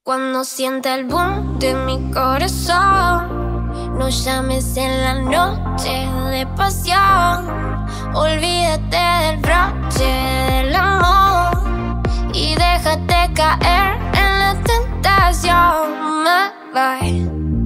Cuando sienta el boom de mi corazón, no llames en la noche de pasión. Olvídate del broche del amor y déjate caer en la tentación. Bye.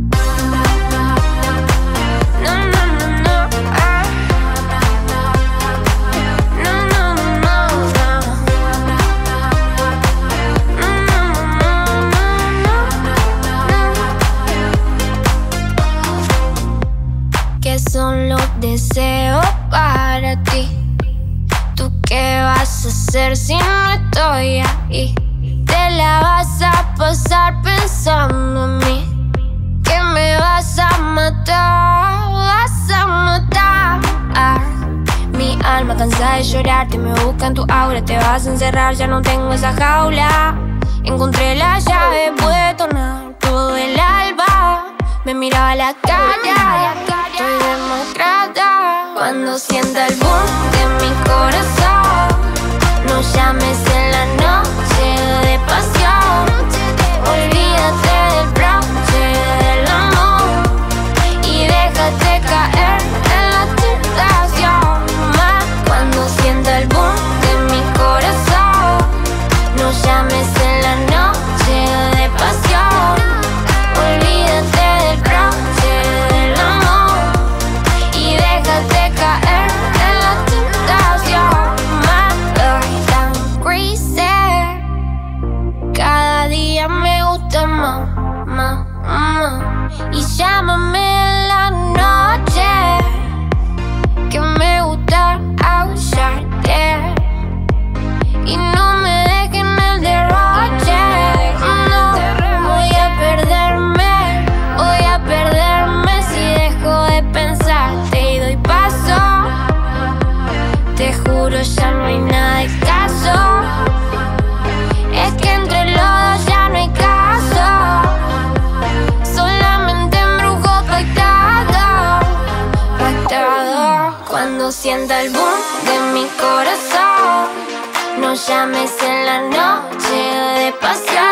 ¿Qué son los deseos para ti? ¿Tú qué vas a hacer si no estoy ahí? Te la vas a pasar pensando en mí, que me vas a matar, vas a matar. Mi alma cansada de llorarte, me busca en tu aura, te vas a encerrar, ya no tengo esa jaula. Encontré la llave, pude tornar todo el alba. Me miraba la cara, estoy demacrada. Cuando sienta el boom de mi corazón, no llames en la noche de pasión. Olvídate del broche del amor y déjate caer en la tentación. Cuando sienta el boom de mi corazón, no llames en la noche de pasión. Olvídate del broche del amor y déjate caer en la tentación. Tan crazy, cada día me gusta más. Y llámame en la noche, que me gusta aullarte y no me dejen el derroche. No, voy a perderme si dejo de pensarte y doy paso. Te juro, ya no hay nada de caso. Es que entre los dos ya no hay caso. Solamente embrujo pactado. Cuando sienta el boom de mi corazón, no llames en la noche de pasión.